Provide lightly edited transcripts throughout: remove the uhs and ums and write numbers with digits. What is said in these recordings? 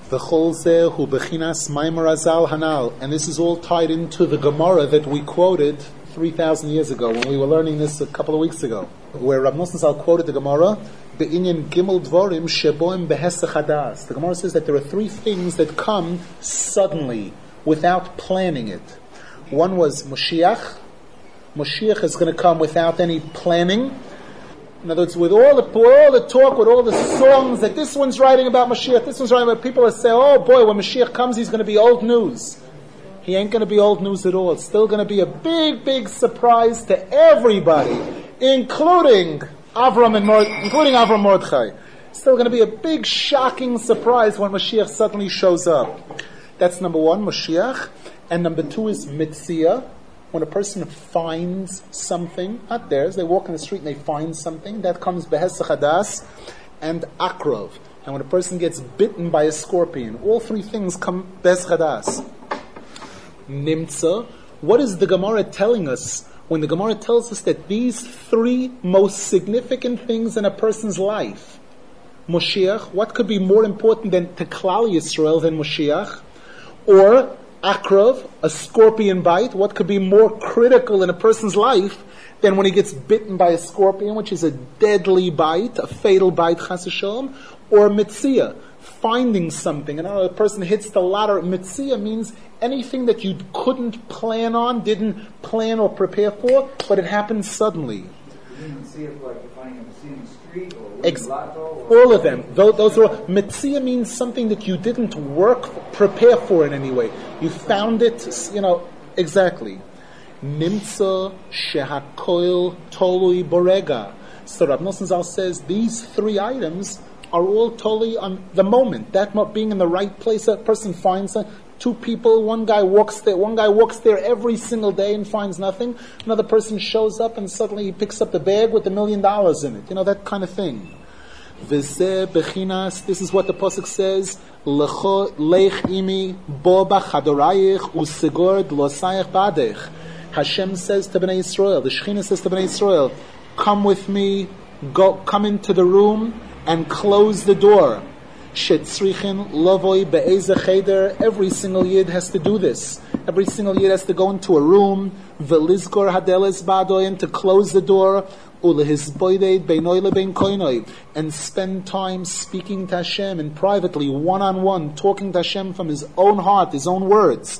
V'chol zeh hu bechinas maimer azal hanal. And this is all tied into the Gemara that we quoted 3,000 years ago when we were learning this a couple of weeks ago, where Rav Nosson Zal quoted the Gemara, Be'inyan gimel dvorim sheboim behesach hadas. The Gemara says that there are three things that come suddenly, without planning it. One was Moshiach. Moshiach is going to come without any planning. In other words, with all the talk, with all the songs that this one's writing about Mashiach, this one's writing about, people are saying, oh boy, when Mashiach comes, he's going to be old news. He ain't going to be old news at all. It's still going to be a big, big surprise to everybody, including Avram Mordechai. Still going to be a big, shocking surprise when Mashiach suddenly shows up. That's number one, Mashiach. And number two is Mitzia. When a person finds something, not theirs, they walk in the street and they find something, that comes Behesach Hadas and Akrov. And when a person gets bitten by a scorpion, all three things come Behesach Hadas. Nimtza. What is the Gemara telling us when the Gemara tells us that these three most significant things in a person's life, Moshiach, what could be more important to Klal Yisrael than Moshiach? Or Akrov, a scorpion bite, what could be more critical in a person's life than when he gets bitten by a scorpion, which is a deadly bite, a fatal bite, chas v'shalom, or Mitzia, finding something. And a person hits the ladder. Mitzia means anything that you couldn't plan on, didn't plan or prepare for, but it happens suddenly. All of them. Those are Mitzia means something that you didn't prepare for in any way. You found it, exactly. Nimtza shehakoil tolui borega. So Rav Nosson Zal says these three items are all totally on the moment. That being in the right place, that person finds two people, one guy walks there every single day and finds nothing. Another person shows up and suddenly he picks up the bag with $1 million in it. That kind of thing. V'zeh bechinas, this is what the pasuk says, Lecho leich imi bo b'chadorayich u'sigor d'losayich badech. Hashem says to Bnei Yisrael, the Shekhinah says to Bnei Yisrael, come with me, come into the room and close the door. Shetzrichin lavoi be'ezeh cheder. Every single yid has to do this. Every single yid has to go into a room, velizkor hadeles ba'adoyin, to close the door, ulehizboided beinoy lebein koinoy, and spend time speaking to Hashem and privately, one-on-one, talking to Hashem from his own heart, his own words.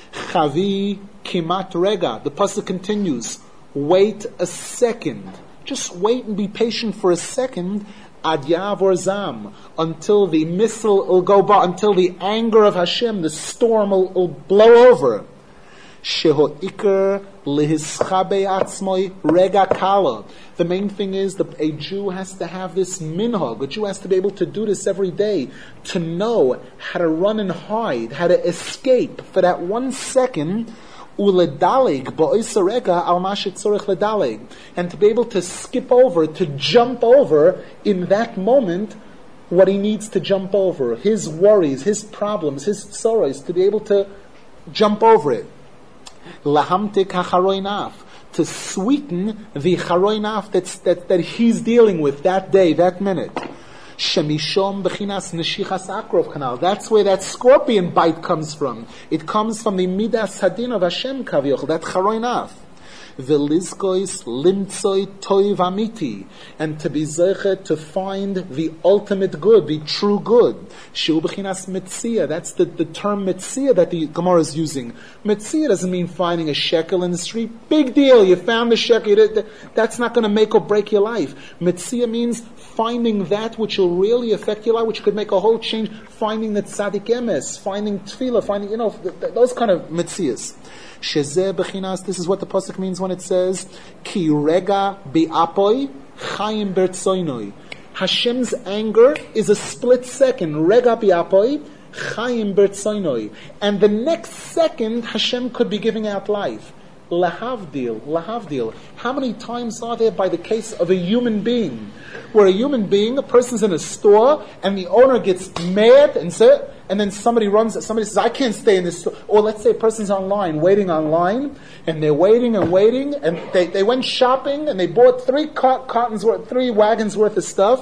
Chavi kimat rega. The pasuk continues. Wait a second. Just wait and be patient for a second. Ad yavor zam, until the missile will go by, until the anger of Hashem, the storm will blow over. Sheho ikar lehischabe atzmoi rega kala. The main thing is that a Jew has to have this minhag. A Jew has to be able to do this every day, to know how to run and hide, how to escape for that 1 second. Uledalig ba'oisarega al mashitzorich ledalig, and to be able to skip over, to jump over in that moment what he needs to jump over, his worries, his problems, his sorrows, to be able to jump over it. Lahamtik hacharoinaf, to sweeten the charoinaf that he's dealing with that day, that minute. Shemishom bechinas neshichas akrov kanal. That's where that scorpion bite comes from. It comes from the midas hadin of Hashem kavioch, that charoinaf. Velizkois limtzoi toiv amiti, and to be zeichet, to find the ultimate good, the true good. Shu bechinas mitzia. That's the term mitzia that the Gemara is using. Mitzia doesn't mean finding a shekel in the street. Big deal, you found the shekel. That's not going to make or break your life. Mitzia means finding that which will really affect your life, which could make a whole change. Finding the tzaddik emes, finding tefillah, finding those kind of mitzias. Shezeh bechinas, this is what the pasuk means when it says, Ki rega bi'apoi chayim bertsoinoi. Hashem's anger is a split second. Rega bi'apoi chayim bertsoinoi. And the next second, Hashem could be giving out life. Lahavdil. How many times are there by the case of a human being, where a person's in a store, and the owner gets mad and then somebody says, I can't stay in this store. Or let's say a person's waiting online, and they're waiting, and they went shopping, and they bought 3 wagons worth of stuff,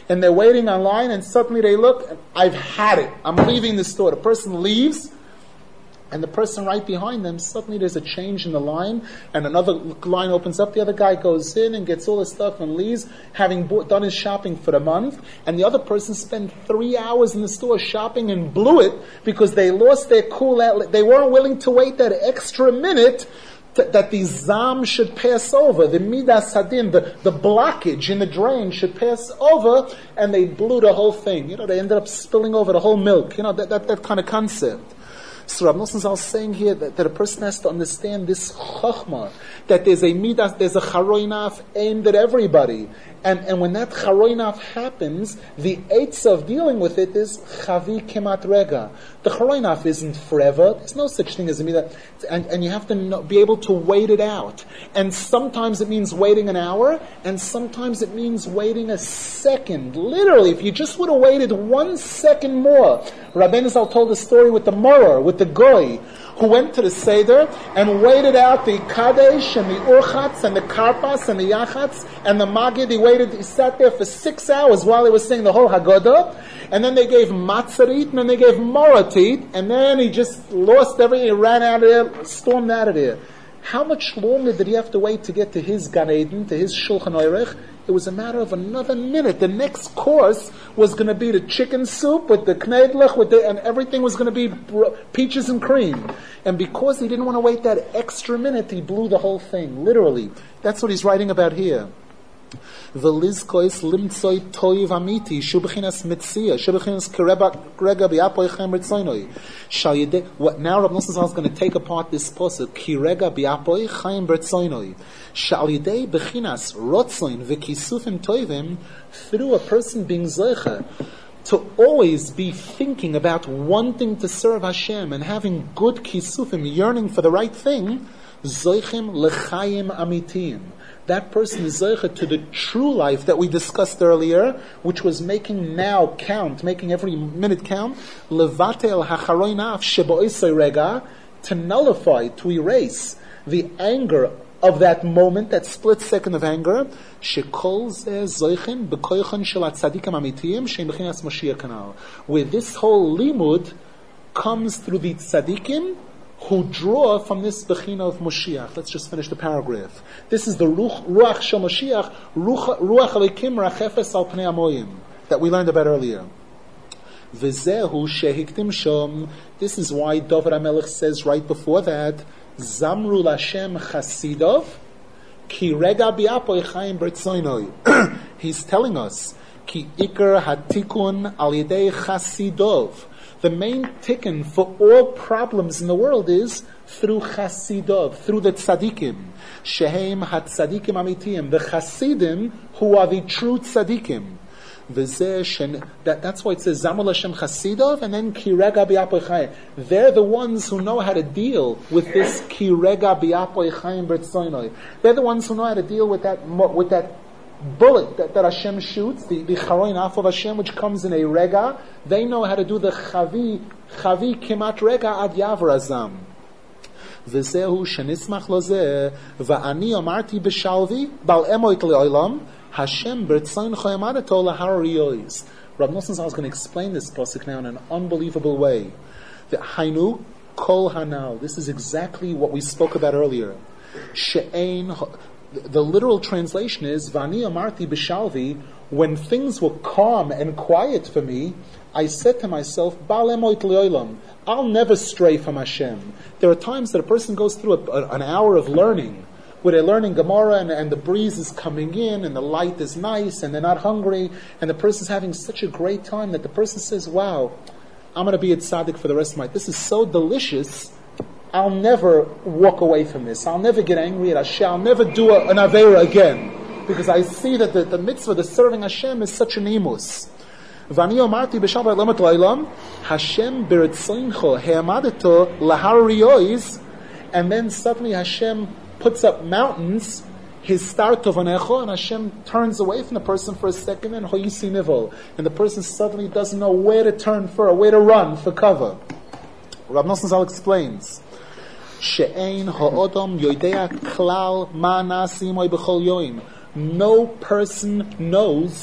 and they're waiting online, and suddenly they look, and I've had it. I'm leaving the store. The person leaves, and the person right behind them, suddenly there's a change in the line, and another line opens up. The other guy goes in and gets all his stuff and leaves, having done his shopping for the month, and the other person spent 3 hours in the store shopping and blew it because they lost their cool. They weren't willing to wait that extra minute that the zam should pass over, the midas hadin, the blockage in the drain should pass over, and they blew the whole thing. They ended up spilling over the whole milk. That kind of concept. So Rav Nosson Zal is saying here that a person has to understand this chachma, that there's a midas, there's a charoinaf aimed at everybody. And when that charoinaf happens, the eitz of dealing with it is chavi kemat rega. The charoinaf isn't forever. There's no such thing as a midas. And you have to be able to wait it out. And sometimes it means waiting an hour, and sometimes it means waiting a second. Literally, if you just would have waited 1 second more. Rabbeinu Zal told a story with the Morer, with the Goy, who went to the Seder and waited out the Kadesh and the Urchatz and the Karpas and the Yachatz and the Magid. He sat there for 6 hours while he was saying the whole Haggadah, and then they gave Matzarit, and then they gave Moratit, and then he just lost everything, he ran out of there, stormed out of there. How much longer did he have to wait to get to his Gan Eden, to his Shulchan Aruch? It was a matter of another minute. The next course was going to be the chicken soup with the knedlach, and everything was going to be peaches and cream. And because he didn't want to wait that extra minute, he blew the whole thing, literally. That's what he's writing about here. V'lizkois limtzoi toiv amiti shubechinas mitzia shubechinas kirega biapoy chaim b'tzoinoi shal yedei. Now Rav Nosson Zal is going to take apart this pasuk kirega biapoy chaim b'tzoinoi shal yedei bechinas rotzoin v'kisufim toivim, through a person being zeicha to always be thinking about wanting to serve Hashem and having good kisufim, yearning for the right thing, zoichim lechayim amitim. That person is zeicha to the true life that we discussed earlier, which was making now count, making every minute count. Levatel hacharoinaf sheboisei rega, to nullify, to erase the anger of that moment, that split second of anger. Shekol zeh zoichin b'koychan shel hatzadikim amitiyim shein b'chinas Mashiach kanal. Where this whole limud comes through the tzadikim who draw from this bechina of Moshiach. Let's just finish the paragraph. This is the ruach shel Moshiach, ruach elikim rachefes al pnei amoyim, that we learned about earlier. V'zehu shehiktim shom. This is why David HaMelech says right before that, Zamru Lashem chasidov, ki rega biapoy chaim b'tzoinoi. He's telling us, ki ikar hatikun al yedei chasidov. The main tikkun for all problems in the world is through chasidov, through the tzadikim. Shehem hatzadikim amitiyim, the chasidim who are the true tzadikim. That's why it says Zamul Hashem chasidov and then kirega biapoy chayim. They're the ones who know how to deal with this kirega biapoy chayim b'tzoinoi. They're the ones who know how to deal with that bullet that Hashem shoots, the charoin af of Hashem, which comes in a rega. They know how to do the chavi kimat rega ad yavra azam. V'zehu shenismach lozeh va'ani amarti b'shalvi bal emoit le'olam Hashem b'rtzayin choyamadato lahar riyois. Rav Nosson Zal is going to explain this pasuk now in an unbelievable way. The hainu kol hanal. This is exactly what we spoke about earlier. She'ein. The literal translation is, Vani amarti b'shalvi, when things were calm and quiet for me, I said to myself, Ba'al emoit le'olam, I'll never stray from Hashem. There are times that a person goes through an hour of learning, where they're learning Gemara and the breeze is coming in and the light is nice and they're not hungry, and the person's having such a great time that the person says, wow, I'm going to be a tzaddik for the rest of my life. This is so delicious, I'll never walk away from this. I'll never get angry at Hashem. I'll never do an Aveira again. Because I see that the mitzvah, the serving Hashem, is such an imus. Vani omarti b'shal b'lemat l'olam, Hashem b'ritzoincho he'amadeto lahar riyois, and then suddenly Hashem puts up mountains, his star tovanecho, and Hashem turns away from the person for a second, and hoyisi nivol, and the person suddenly doesn't know where to turn for, where to run for cover. Rav Nosson Zal explains, She'ein ha'odom yoidea klal ma na'asim b'chol yoim. No person knows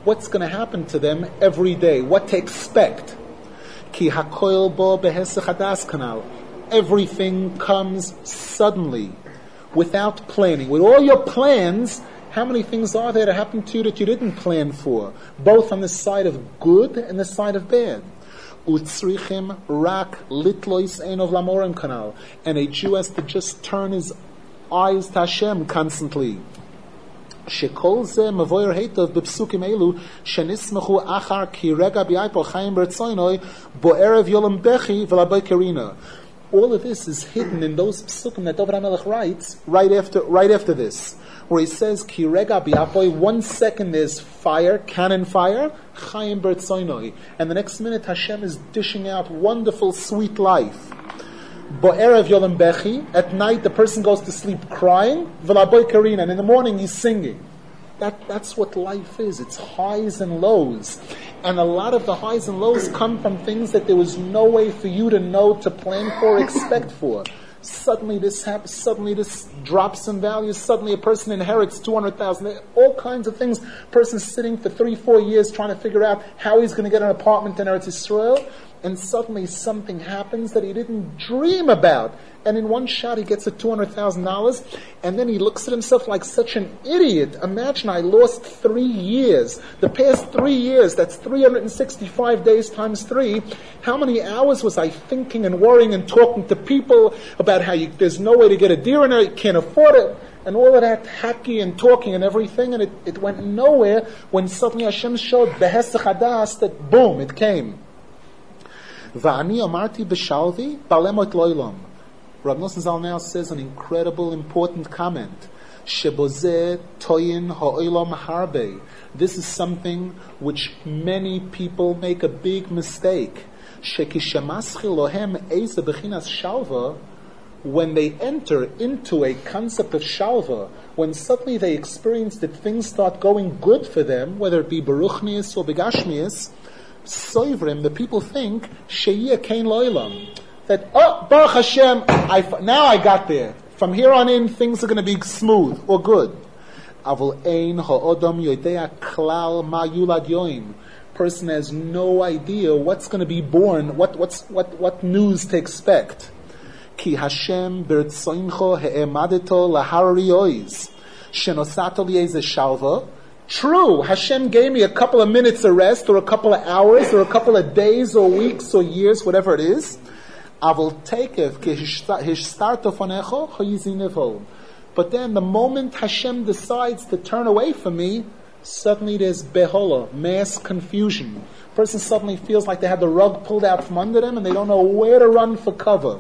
what's going to happen to them every day, what to expect. Ki hakoil bo behesach hadas kanal. Everything comes suddenly, without planning. With all your plans, how many things are there to happen to you that you didn't plan for, both on the side of good and the side of bad? Utzrichim rak litlois einov lamorim kanal. And a Jew has to just turn his eyes to Hashem constantly. Shekol ze mavoyer heitov b'psukim elu shenismechu achar ki rega b'aypo chayim b'rtzoinoi bo'erev yolam bechi v'laboy kerina. All of this is hidden in those psukim that David HaMelech writes right after this, where he says, Ki rega b'apoy, 1 second there's fire, cannon fire, chayim b'rtzoinoi. And the next minute Hashem is dishing out wonderful, sweet life. Bo'erev yolam bechi, at night the person goes to sleep crying, v'laboy karina, and in the morning he's singing. That's what life is. It's highs and lows. And a lot of the highs and lows come from things that there was no way for you to know, to plan for, expect for. Suddenly this happens, suddenly this drops in value, suddenly a person inherits 200,000, all kinds of things. Person sitting for 3-4 years trying to figure out how he's going to get an apartment in Eretz Yisrael, and suddenly something happens that he didn't dream about. And in one shot he gets a $200,000, and then he looks at himself like such an idiot. Imagine I lost 3 years. The past 3 years, that's 365 days times 3. How many hours was I thinking and worrying and talking to people about how there's no way to get a deer in there, you can't afford it, and all of that hacky and talking and everything, and it went nowhere when suddenly Hashem showed behesach hadas that boom, it came. Va'ani amarti b'shalvi balemot loilam. Rav Nosson Zal now says an incredible, important comment. Shebozeh toyin ha'olam harbe. This is something which many people make a big mistake. Shekishamaschil lohem eze bechinas shalva. When they enter into a concept of shalva, when suddenly they experience that things start going good for them, whether it be beruchnius or begashmius, soivrim, the people think sheyeh kein loilam, that Baruch Hashem, now I got there. From here on in, things are going to be smooth or good. Avol ein ha'odam yodea klal ma yulad yoim. Person has no idea what's going to be born, what news to expect. Ki Hashem bertzoincho he'emadeto lahari oiz shenosato li'eze shalva. True, Hashem gave me a couple of minutes of rest, or a couple of hours, or a couple of days, or weeks, or years, whatever it is. Avol tekev ki hishtarto fanecho chayizinevol. But then the moment Hashem decides to turn away from me, suddenly there's behola, mass confusion. Person suddenly feels like they had the rug pulled out from under them and they don't know where to run for cover.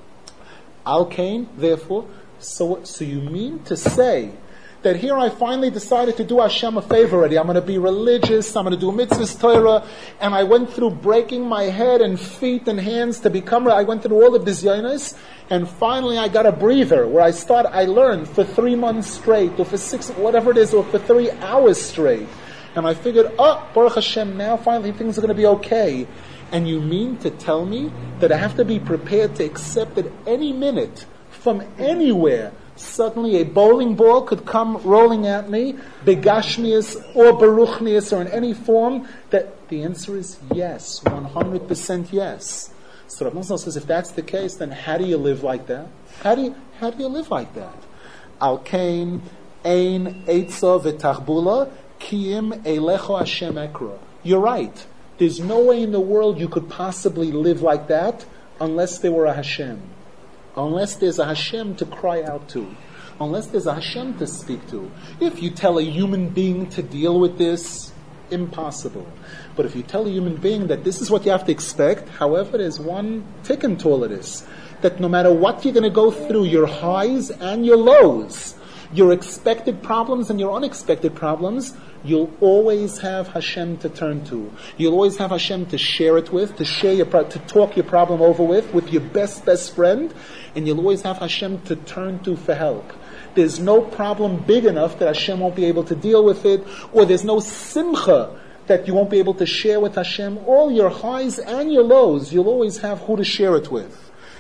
Al kain, therefore, so you mean to say that here I finally decided to do Hashem a favor already. I'm going to be religious, I'm going to do mitzvahs Torah, and I went through breaking my head and feet and hands to become, I went through all the bizyonos, and finally I got a breather where I learned for 3 months straight, or for 6, whatever it is, or for 3 hours straight. And I figured, Baruch Hashem, now finally things are going to be okay. And you mean to tell me that I have to be prepared to accept that any minute, from anywhere, suddenly a bowling ball could come rolling at me, begashmius or beruchnius or in any form? That the answer is yes, 100% yes. So Rav Nosson says, if that's the case, then how do you live like that? How do you live like that? Al kain ein eitza v'tachbula kiyim elecho Hashem ekra. You're right. There's no way in the world you could possibly live like that unless there were a Hashem. Unless there's a Hashem to cry out to. Unless there's a Hashem to speak to. If you tell a human being to deal with this, impossible. But if you tell a human being that this is what you have to expect, however, there's one tikkun to all of this. That no matter what you're going to go through, your highs and your lows, your expected problems and your unexpected problems, you'll always have Hashem to turn to. You'll always have Hashem to share it with, to talk your problem over with your best friend, and you'll always have Hashem to turn to for help. There's no problem big enough that Hashem won't be able to deal with it, or there's no simcha that you won't be able to share with Hashem. All your highs and your lows, you'll always have who to share it with.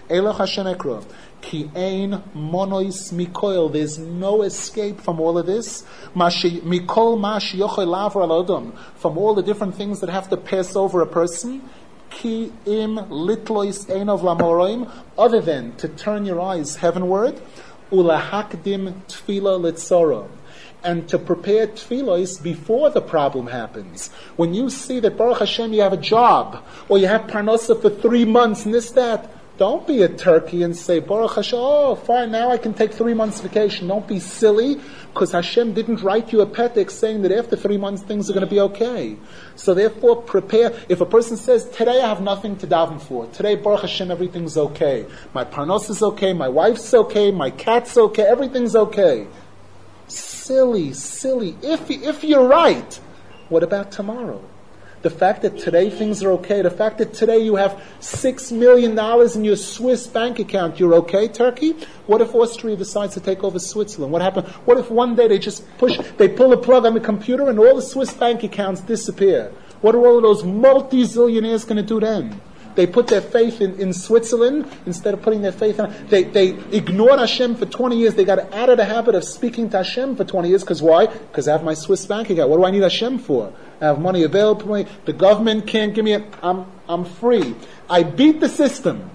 Eloch Hashem Ekra. Ki ein monois mikoil. There's no escape from all of this. Mikol mash yochel lavar al adam. From all the different things that have to pass over a person. Ki im litlois einov lamoroim. Other than to turn your eyes heavenward. Ulahakdim tefila litzora. And to prepare tefillos before the problem happens. When you see that Baruch Hashem you have a job, or you have parnasa for 3 months and this, that, don't be a turkey and say, Baruch Hashem, oh, fine, now I can take 3 months vacation. Don't be silly, because Hashem didn't write you a petek saying that after 3 months things are going to be okay. So therefore prepare. If a person says, today I have nothing to daven for. Today, Baruch Hashem, everything's okay. My parnos is okay, my wife's okay, my cat's okay, everything's okay. Silly. If you're right, what about tomorrow? The fact that today things are okay, the fact that today you have $6 million in your Swiss bank account, you're okay, Turkey? What if Austria decides to take over Switzerland? What happens? What if one day they pull a plug on the computer and all the Swiss bank accounts disappear? What are all of those multi-zillionaires going to do then? They put their faith in Switzerland instead of putting their faith in... They ignored Hashem for 20 years. They got out of the habit of speaking to Hashem for 20 years. Because why? Because I have my Swiss bank account. What do I need Hashem for? I have money available to me. The government can't give me... I'm free. I beat the system.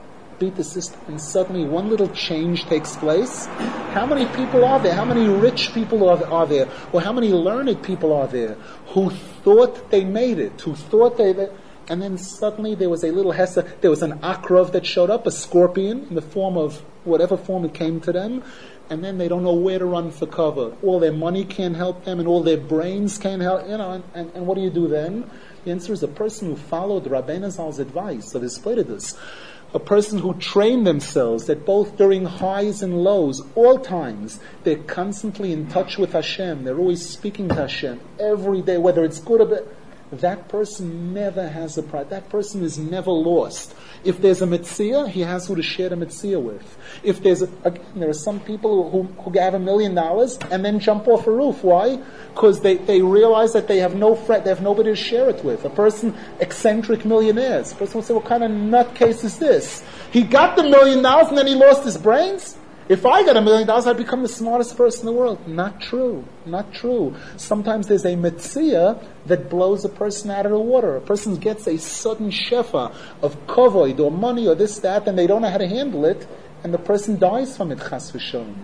And suddenly one little change takes place. How many people are there? How many rich people are there? Or how many learned people are there who thought they made it? Who thought they... And then suddenly there was a little hesa, there was an akrov that showed up, a scorpion, in the form of whatever form it came to them, and then they don't know where to run for cover. All their money can't help them, and all their brains can't help, and what do you do then? The answer is a person who followed Rabbeinu Zal's advice, so this played this. A person who trained themselves that both during highs and lows, all times, they're constantly in touch with Hashem, they're always speaking to Hashem, every day, whether it's good or bad. That person never has a pride. That person is never lost. If there's a mitzvah, he has who to share the mitzvah with. If there are some people who have $1 million and then jump off a roof. Why? Because they realize that they have no friend, they have nobody to share it with. A person, eccentric millionaires. A person will say, what kind of nutcase is this? He got the $1 million and then he lost his brains? If I got $1 million, I'd become the smartest person in the world. Not true. Sometimes there's a mitzvah that blows a person out of the water. A person gets a sudden shefa of kavod or money or this, that, and they don't know how to handle it, and the person dies from it, chas v'shalom.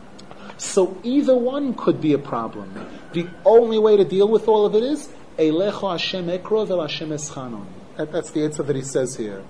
So either one could be a problem. The only way to deal with all of it is, Eilecho Hashem ekro vel Hashem eschanon. That's the answer that he says here.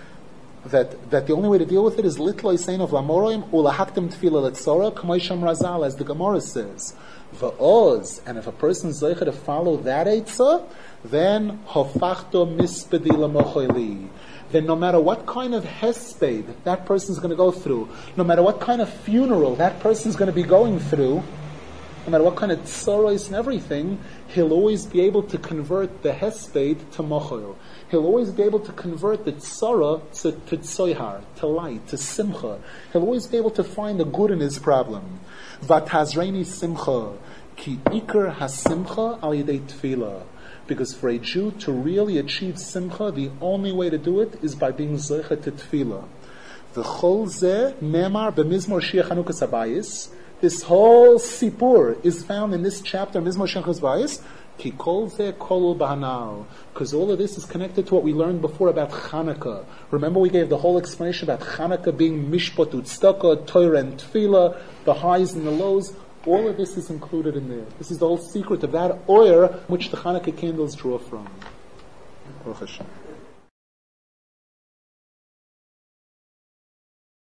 That the only way to deal with it is litlo yisein of lamoroim ulahaktem tefila letzora k'moisham razal, as the Gemara says. Va'oz, and if a person is zeicha to follow that eitzah, then hofachto mispedi lamocholi. Then no matter what kind of hesped that person is going to go through, no matter what kind of funeral that person is going to be going through, no matter what kind of tzoros and everything, he'll always be able to convert the hesped to mochel. He'll always be able to convert the tzara to tzoyhar, to light, to simcha. He'll always be able to find the good in his problem. Vatazreini simcha, ki ikar hasimcha al yedei tefillah. Because for a Jew to really achieve simcha, the only way to do it is by being zeicha to tefillah. V'chol zeh nemar b'mizmor Shia Chanukas Habayis. This whole sipur is found in this chapter, Mizmor Shia Chanukas Habayis. Ki kol zeh kolul b'hanal. Because all of this is connected to what we learned before about Chanukah. Remember we gave the whole explanation about Chanukah being mishpat u'tzedakah, Torah and tefillah, the highs and the lows. All of this is included in there. This is the whole secret of that oil which the Chanukah candles draw from. Baruch Hashem.